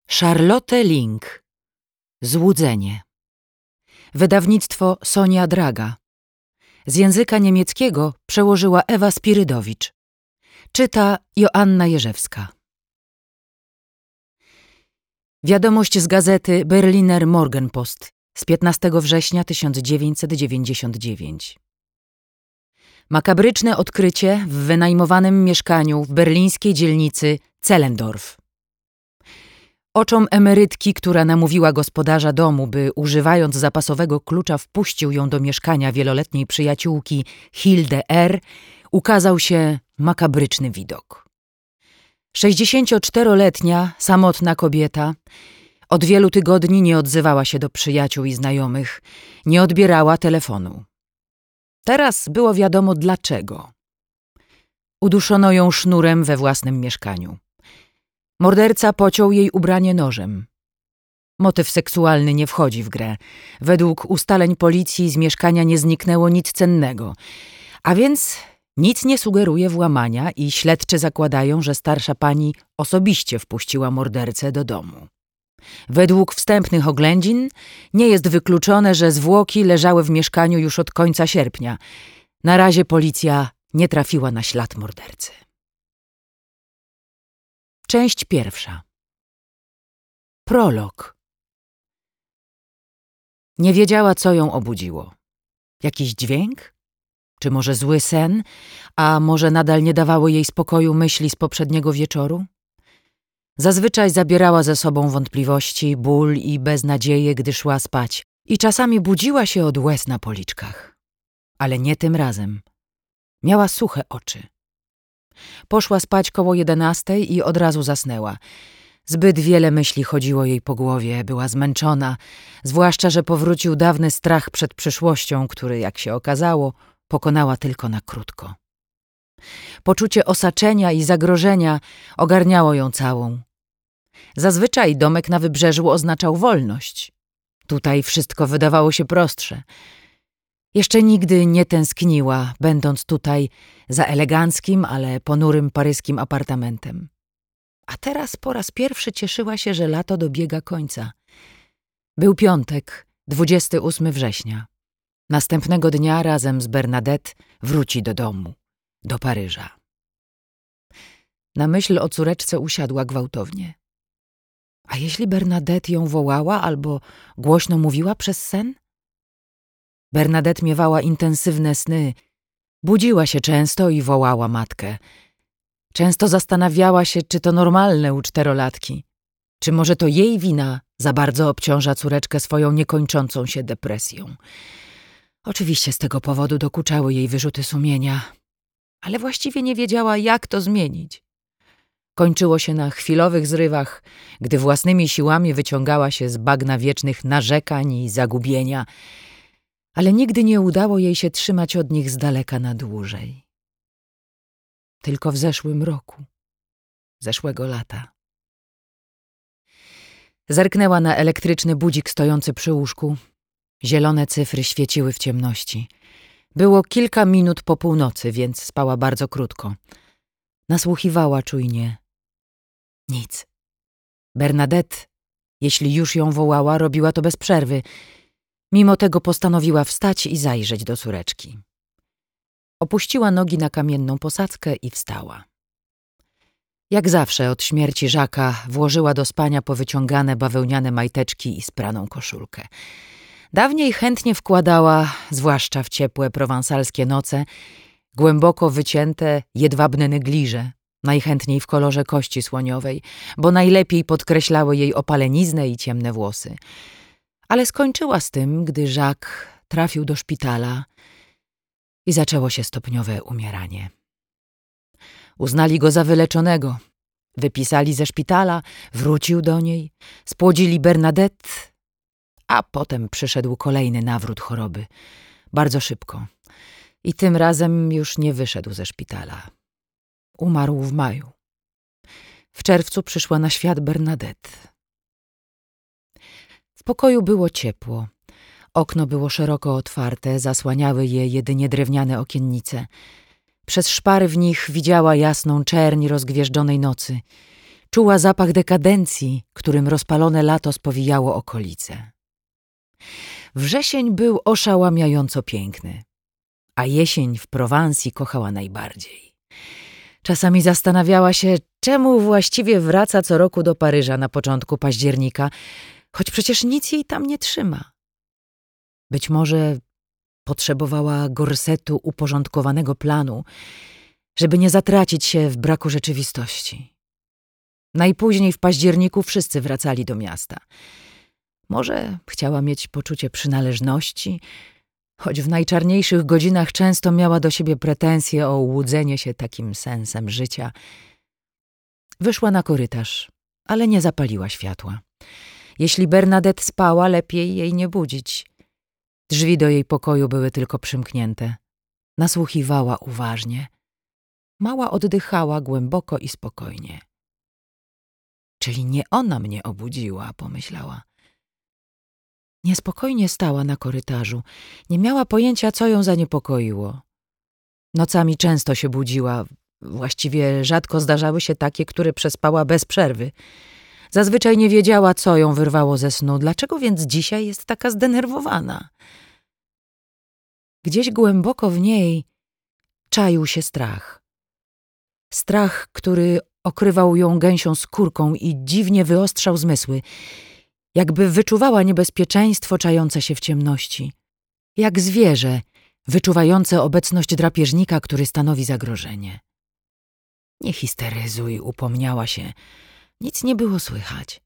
Charlotte Link. Złudzenie. Wydawnictwo Sonia Draga. Z języka niemieckiego przełożyła Ewa Spirydowicz. Czyta Joanna Jerzewska. Wiadomość z gazety Berliner Morgenpost z 15 września 1999. Makabryczne odkrycie w wynajmowanym mieszkaniu w berlińskiej dzielnicy Zehlendorf. Oczom emerytki, która namówiła gospodarza domu, by używając zapasowego klucza wpuścił ją do mieszkania wieloletniej przyjaciółki Hilde R., ukazał się makabryczny widok. 64-letnia, samotna kobieta od wielu tygodni nie odzywała się do przyjaciół i znajomych, nie odbierała telefonu. Teraz było wiadomo dlaczego. Uduszono ją sznurem we własnym mieszkaniu. Morderca pociął jej ubranie nożem. Motyw seksualny nie wchodzi w grę. Według ustaleń policji z mieszkania nie zniknęło nic cennego, a więc nic nie sugeruje włamania i śledczy zakładają, że starsza pani osobiście wpuściła mordercę do domu. Według wstępnych oględzin nie jest wykluczone, że zwłoki leżały w mieszkaniu już od końca sierpnia. Na razie policja nie trafiła na ślad mordercy. Część pierwsza. Prolog. Nie wiedziała, co ją obudziło. Jakiś dźwięk? Czy może zły sen? A może nadal nie dawały jej spokoju myśli z poprzedniego wieczoru? Zazwyczaj zabierała ze sobą wątpliwości, ból i beznadzieję, gdy szła spać i czasami budziła się od łez na policzkach. Ale nie tym razem. Miała suche oczy. Poszła spać koło 11 i od razu zasnęła. Zbyt wiele myśli chodziło jej po głowie, była zmęczona, zwłaszcza, że powrócił dawny strach przed przyszłością, który, jak się okazało, pokonała tylko na krótko. Poczucie osaczenia i zagrożenia ogarniało ją całą. Zazwyczaj domek na wybrzeżu oznaczał wolność. Tutaj wszystko wydawało się prostsze. Jeszcze nigdy nie tęskniła, będąc tutaj za eleganckim, ale ponurym paryskim apartamentem. A teraz po raz pierwszy cieszyła się, że lato dobiega końca. Był piątek, 28 września. Następnego dnia razem z Bernadette wróci do domu, do Paryża. Na myśl o córeczce usiadła gwałtownie. A jeśli Bernadette ją wołała albo głośno mówiła przez sen? Bernadette miewała intensywne sny. Budziła się często i wołała matkę. Często zastanawiała się, czy to normalne u 4-latki. Czy może to jej wina za bardzo obciąża córeczkę swoją niekończącą się depresją. Oczywiście z tego powodu dokuczały jej wyrzuty sumienia, ale właściwie nie wiedziała, jak to zmienić. Kończyło się na chwilowych zrywach, gdy własnymi siłami wyciągała się z bagna wiecznych narzekań i zagubienia, ale nigdy nie udało jej się trzymać od nich z daleka na dłużej. Tylko w zeszłym roku, zeszłego lata. Zerknęła na elektryczny budzik stojący przy łóżku. Zielone cyfry świeciły w ciemności. Było kilka minut po północy, więc spała bardzo krótko. Nasłuchiwała czujnie. Nic. Bernadette, jeśli już ją wołała, robiła to bez przerwy. Mimo tego postanowiła wstać i zajrzeć do córeczki. Opuściła nogi na kamienną posadzkę i wstała. Jak zawsze od śmierci Żaka włożyła do spania powyciągane bawełniane majteczki i spraną koszulkę. Dawniej chętnie wkładała, zwłaszcza w ciepłe prowansalskie noce, głęboko wycięte jedwabne negliże, najchętniej w kolorze kości słoniowej, bo najlepiej podkreślały jej opaleniznę i ciemne włosy. Ale skończyła z tym, gdy Jacques trafił do szpitala i zaczęło się stopniowe umieranie. Uznali go za wyleczonego, wypisali ze szpitala, wrócił do niej, spłodzili Bernadette, a potem przyszedł kolejny nawrót choroby, bardzo szybko. I tym razem już nie wyszedł ze szpitala. Umarł w maju. W czerwcu przyszła na świat Bernadette. W pokoju było ciepło. Okno było szeroko otwarte, zasłaniały je jedynie drewniane okiennice. Przez szpary w nich widziała jasną czerń rozgwieżdżonej nocy. Czuła zapach dekadencji, którym rozpalone lato spowijało okolice. Wrzesień był oszałamiająco piękny, a jesień w Prowansji kochała najbardziej. Czasami zastanawiała się, czemu właściwie wraca co roku do Paryża na początku października, choć przecież nic jej tam nie trzyma. Być może potrzebowała gorsetu uporządkowanego planu, żeby nie zatracić się w braku rzeczywistości. Najpóźniej w październiku wszyscy wracali do miasta. Może chciała mieć poczucie przynależności, choć w najczarniejszych godzinach często miała do siebie pretensje o łudzenie się takim sensem życia. Wyszła na korytarz, ale nie zapaliła światła. Jeśli Bernadette spała, lepiej jej nie budzić. Drzwi do jej pokoju były tylko przymknięte. Nasłuchiwała uważnie. Mała oddychała głęboko i spokojnie. Czyli nie ona mnie obudziła, pomyślała. Niespokojnie stała na korytarzu. Nie miała pojęcia, co ją zaniepokoiło. Nocami często się budziła. Właściwie rzadko zdarzały się takie, które przespała bez przerwy. Zazwyczaj nie wiedziała, co ją wyrwało ze snu. Dlaczego więc dzisiaj jest taka zdenerwowana? Gdzieś głęboko w niej czaił się strach. Strach, który okrywał ją gęsią skórką i dziwnie wyostrzał zmysły. Jakby wyczuwała niebezpieczeństwo czające się w ciemności. Jak zwierzę wyczuwające obecność drapieżnika, który stanowi zagrożenie. Nie histeryzuj, upomniała się. Nic nie było słychać.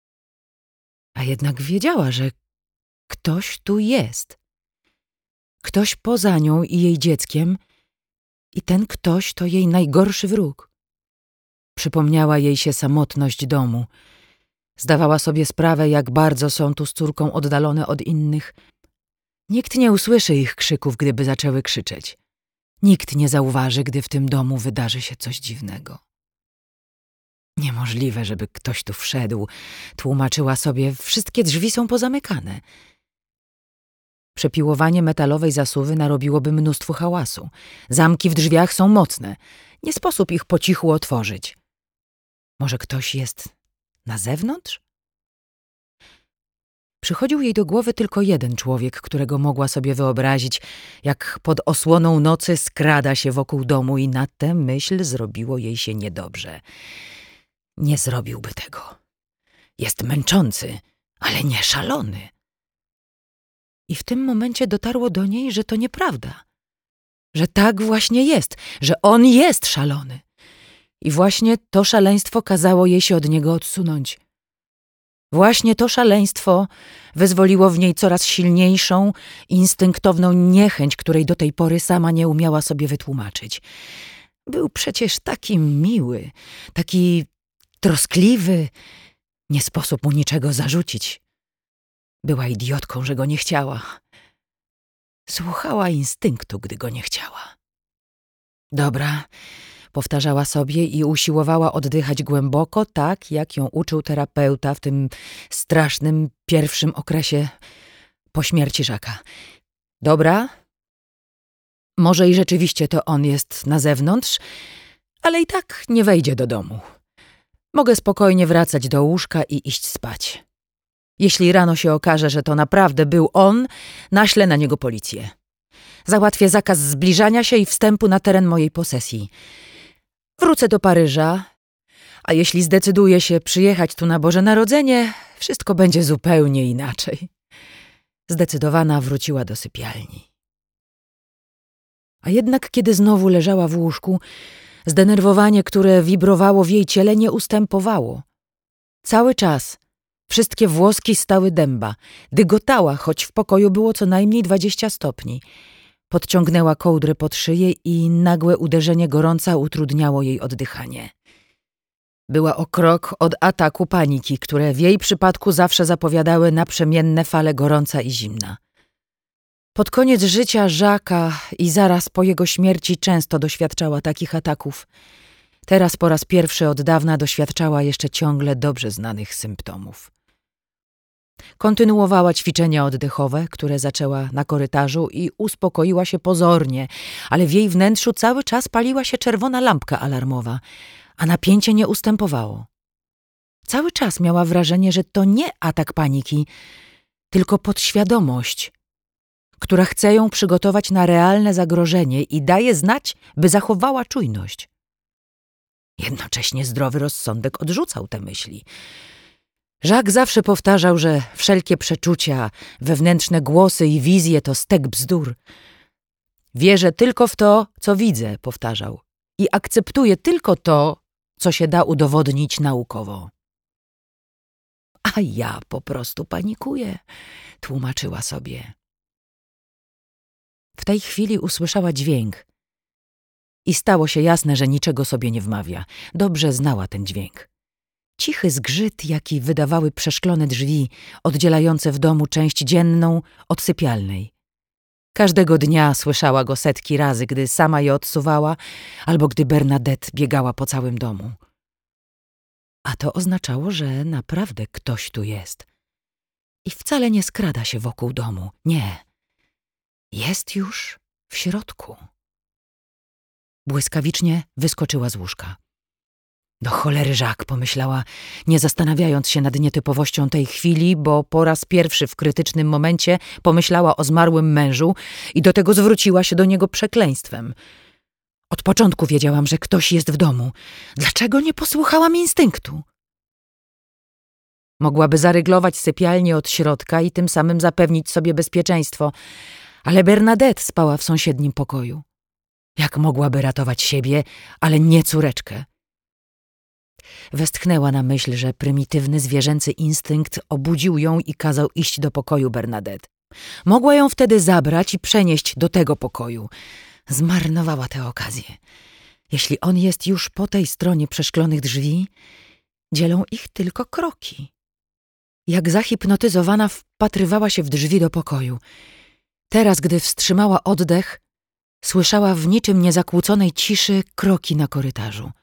A jednak wiedziała, że ktoś tu jest. Ktoś poza nią i jej dzieckiem i ten ktoś to jej najgorszy wróg. Przypomniała jej się samotność domu. Zdawała sobie sprawę, jak bardzo są tu z córką oddalone od innych. Nikt nie usłyszy ich krzyków, gdyby zaczęły krzyczeć. Nikt nie zauważy, gdy w tym domu wydarzy się coś dziwnego. Niemożliwe, żeby ktoś tu wszedł, tłumaczyła sobie, wszystkie drzwi są pozamykane. Przepiłowanie metalowej zasuwy narobiłoby mnóstwo hałasu. Zamki w drzwiach są mocne. Nie sposób ich po cichu otworzyć. Może ktoś jest na zewnątrz? Przychodził jej do głowy tylko jeden człowiek, którego mogła sobie wyobrazić, jak pod osłoną nocy skrada się wokół domu i na tę myśl zrobiło jej się niedobrze. Nie zrobiłby tego. Jest męczący, ale nie szalony. I w tym momencie dotarło do niej, że to nieprawda. Że tak właśnie jest, że on jest szalony. I właśnie to szaleństwo kazało jej się od niego odsunąć. Właśnie to szaleństwo wyzwoliło w niej coraz silniejszą, instynktowną niechęć, której do tej pory sama nie umiała sobie wytłumaczyć. Był przecież taki miły, taki troskliwy. Nie sposób mu niczego zarzucić. Była idiotką, że go nie chciała. Słuchała instynktu, gdy go nie chciała. Dobra, powtarzała sobie i usiłowała oddychać głęboko, tak jak ją uczył terapeuta w tym strasznym pierwszym okresie po śmierci Jacques'a. Dobra, może i rzeczywiście to on jest na zewnątrz, ale i tak nie wejdzie do domu. Mogę spokojnie wracać do łóżka i iść spać. Jeśli rano się okaże, że to naprawdę był on, naślę na niego policję. Załatwię zakaz zbliżania się i wstępu na teren mojej posesji. Wrócę do Paryża, a jeśli zdecyduję się przyjechać tu na Boże Narodzenie, wszystko będzie zupełnie inaczej. Zdecydowana wróciła do sypialni. A jednak kiedy znowu leżała w łóżku, zdenerwowanie, które wibrowało w jej ciele, nie ustępowało. Cały czas wszystkie włoski stały dęba. Dygotała, choć w pokoju było co najmniej 20 stopni. Podciągnęła kołdrę pod szyję i nagłe uderzenie gorąca utrudniało jej oddychanie. Była o krok od ataku paniki, które w jej przypadku zawsze zapowiadały naprzemienne fale gorąca i zimna. Pod koniec życia Jacques'a i zaraz po jego śmierci często doświadczała takich ataków. Teraz po raz pierwszy od dawna doświadczała jeszcze ciągle dobrze znanych symptomów. Kontynuowała ćwiczenia oddechowe, które zaczęła na korytarzu i uspokoiła się pozornie, ale w jej wnętrzu cały czas paliła się czerwona lampka alarmowa, a napięcie nie ustępowało. Cały czas miała wrażenie, że to nie atak paniki, tylko podświadomość, która chce ją przygotować na realne zagrożenie i daje znać, by zachowała czujność. Jednocześnie zdrowy rozsądek odrzucał te myśli. Jacques zawsze powtarzał, że wszelkie przeczucia, wewnętrzne głosy i wizje to stek bzdur. Wierzę tylko w to, co widzę, powtarzał, i akceptuję tylko to, co się da udowodnić naukowo. A ja po prostu panikuję, tłumaczyła sobie. W tej chwili usłyszała dźwięk i stało się jasne, że niczego sobie nie wmawia. Dobrze znała ten dźwięk. Cichy zgrzyt, jaki wydawały przeszklone drzwi oddzielające w domu część dzienną od sypialnej. Każdego dnia słyszała go setki razy, gdy sama je odsuwała albo gdy Bernadette biegała po całym domu. A to oznaczało, że naprawdę ktoś tu jest. I wcale nie skrada się wokół domu. Nie. Jest już w środku. Błyskawicznie wyskoczyła z łóżka. Do cholery, Jacques, pomyślała, nie zastanawiając się nad nietypowością tej chwili, bo po raz pierwszy w krytycznym momencie pomyślała o zmarłym mężu i do tego zwróciła się do niego przekleństwem. Od początku wiedziałam, że ktoś jest w domu. Dlaczego nie posłuchałam instynktu? Mogłaby zaryglować sypialnię od środka i tym samym zapewnić sobie bezpieczeństwo, ale Bernadette spała w sąsiednim pokoju. Jak mogłaby ratować siebie, ale nie córeczkę? Westchnęła na myśl, że prymitywny zwierzęcy instynkt obudził ją i kazał iść do pokoju Bernadette. Mogła ją wtedy zabrać i przenieść do tego pokoju. Zmarnowała tę okazję. Jeśli on jest już po tej stronie przeszklonych drzwi, dzielą ich tylko kroki. Jak zahipnotyzowana wpatrywała się w drzwi do pokoju. Teraz, gdy wstrzymała oddech, słyszała w niczym niezakłóconej ciszy kroki na korytarzu.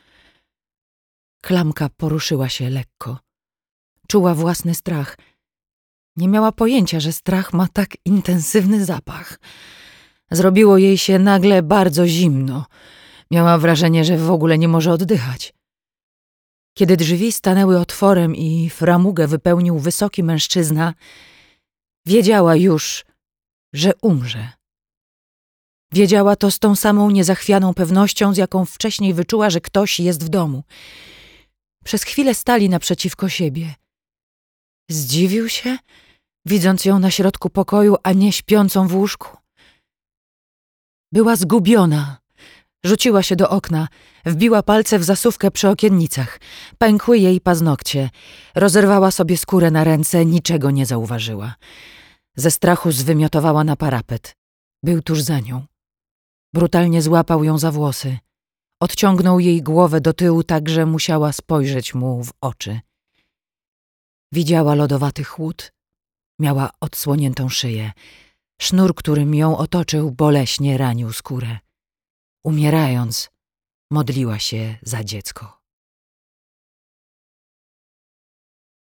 Klamka poruszyła się lekko. Czuła własny strach. Nie miała pojęcia, że strach ma tak intensywny zapach. Zrobiło jej się nagle bardzo zimno. Miała wrażenie, że w ogóle nie może oddychać. Kiedy drzwi stanęły otworem i framugę wypełnił wysoki mężczyzna, wiedziała już, że umrze. Wiedziała to z tą samą niezachwianą pewnością, z jaką wcześniej wyczuła, że ktoś jest w domu. Przez chwilę stali naprzeciwko siebie. Zdziwił się, widząc ją na środku pokoju, a nie śpiącą w łóżku. Była zgubiona. Rzuciła się do okna, wbiła palce w zasuwkę przy okiennicach. Pękły jej paznokcie. Rozerwała sobie skórę na ręce, niczego nie zauważyła. Ze strachu zwymiotowała na parapet. Był tuż za nią. Brutalnie złapał ją za włosy. Odciągnął jej głowę do tyłu tak, że musiała spojrzeć mu w oczy. Widziała lodowaty chłód. Miała odsłoniętą szyję. Sznur, którym ją otoczył, boleśnie ranił skórę. Umierając, modliła się za dziecko.